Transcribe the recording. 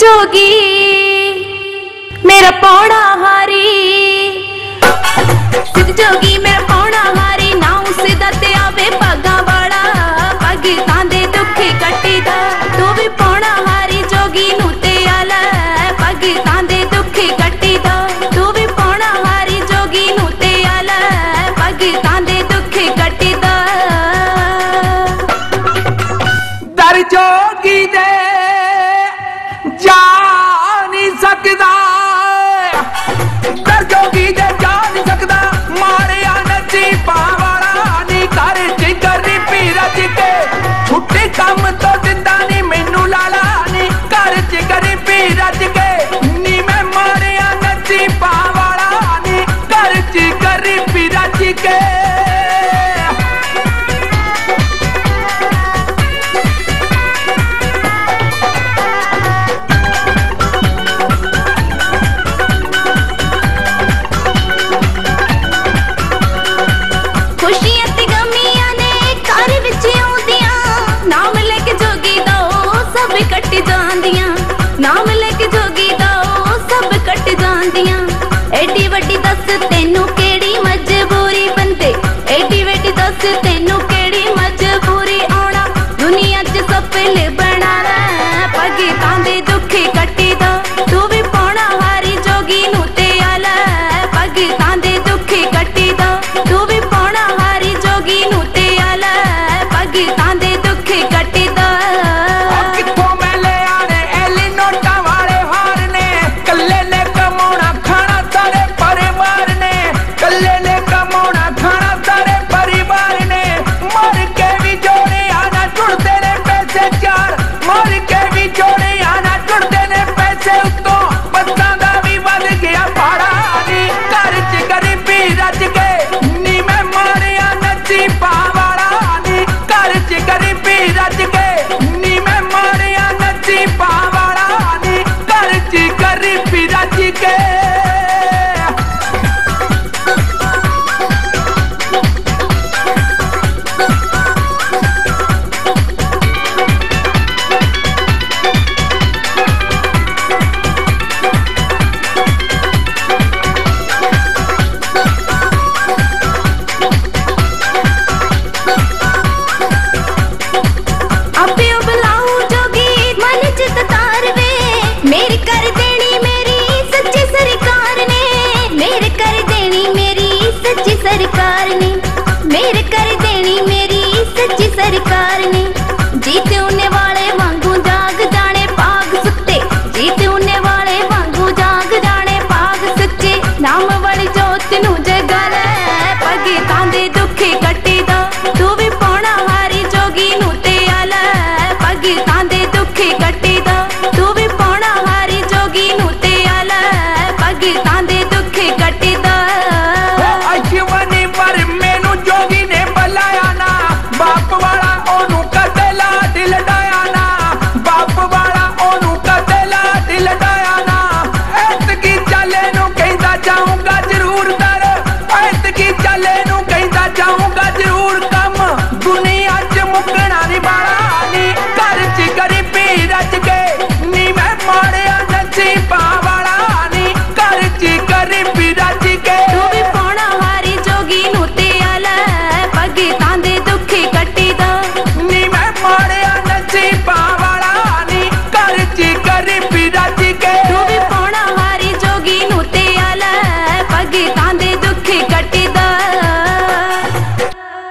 जोगी मेरा पौड़ा हारी, सिद्ध जोगी मेरा पौड़ा हारी। ना उसे दते आवे पगा वाला, भगतां दे दुख कट्टी दा। तू भी पौड़ा हारी जोगी नू ते आला, भगतां दे दुख कट्टी दा। तू भी पौड़ा हारी जोगी नू ते आला, भगतां दे दुख कट्टी दा। दर जोगी दे जा नहीं सकदा, दर जोगी दे जा नहीं सकदा। मारिया नसीबा वाला नी कर च गरीबी रज के, छुट्टी कम तो दिंदा नी मैनू लाला नी कर च गरीबी रज के। नी मैं मारिया नसीबा वाला नी कर च गरीबी रज के। खुशियां ते गमियां ने घर विच आउंदियां, नाम लेके जोगी दा सब कट जांदियां। नाम लेके जोगी दा सब कट जांदियां। एडी वड्डी दस तेनू केड़ी मजबूरी बंदे, एडी वड्डी दस तेनू केड़ी मजबूरी। आउणा दुनिया च सफल बनाना, भगतां दे दुख कट्टी दा। तू भी पौड़ा हारी जोगी नू ते आला, भगतां दे दुख कट्टी दा। तू भी पौड़ा हारी जोगी नू ते आला, भगतां दे दुख कट्टी दा। कित्थों मैं ले आने एली नोटां वाले हार ने, कल्ले ने कमाउणा खाना सारे परिवार ने। कल्ले ने कमाउणा खाना सारे परिवार ने। मर के भी जोड़े आना जुड़दे ने पैसे चार, मर के भी जोड़े आना जुड़दे ने पैसे। उत्तों बस्सां दा भी वध गया भाड़ा नी घर च गरीबी रज के। नी मैं मारिया नसीबा वाला नी घर च गरीबी रज के। नी मैं मारिया नसीबा वाला नी घर च गरीबी रज के।